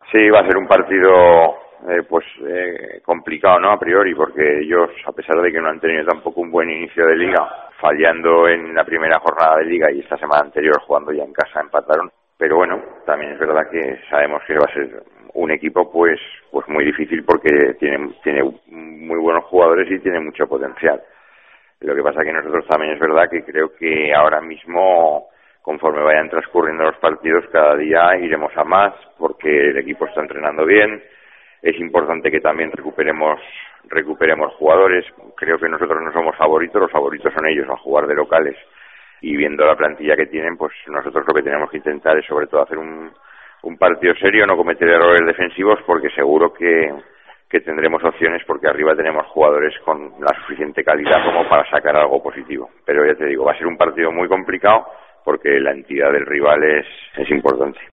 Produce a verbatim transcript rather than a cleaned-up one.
Sí, va a ser un partido eh, pues eh, complicado, ¿no? A priori, porque ellos, a pesar de que no han tenido tampoco un buen inicio de liga, fallando en la primera jornada de liga y esta semana anterior jugando ya en casa empataron. Pero bueno, también es verdad que sabemos que va a ser un equipo pues pues muy difícil porque tiene tiene muy buenos jugadores y tiene mucho potencial. Lo que pasa que nosotros también es verdad que creo que ahora mismo, conforme vayan transcurriendo los partidos, cada día iremos a más porque el equipo está entrenando bien. Es importante que también recuperemos recuperemos jugadores. Creo que nosotros no somos favoritos, los favoritos son ellos a jugar de locales. Y viendo la plantilla que tienen, pues nosotros lo que tenemos que intentar es sobre todo hacer un, un partido serio, no cometer errores defensivos, porque seguro que, que tendremos opciones, porque arriba tenemos jugadores con la suficiente calidad como para sacar algo positivo. Pero ya te digo, va a ser un partido muy complicado porque la entidad del rival es, es importante.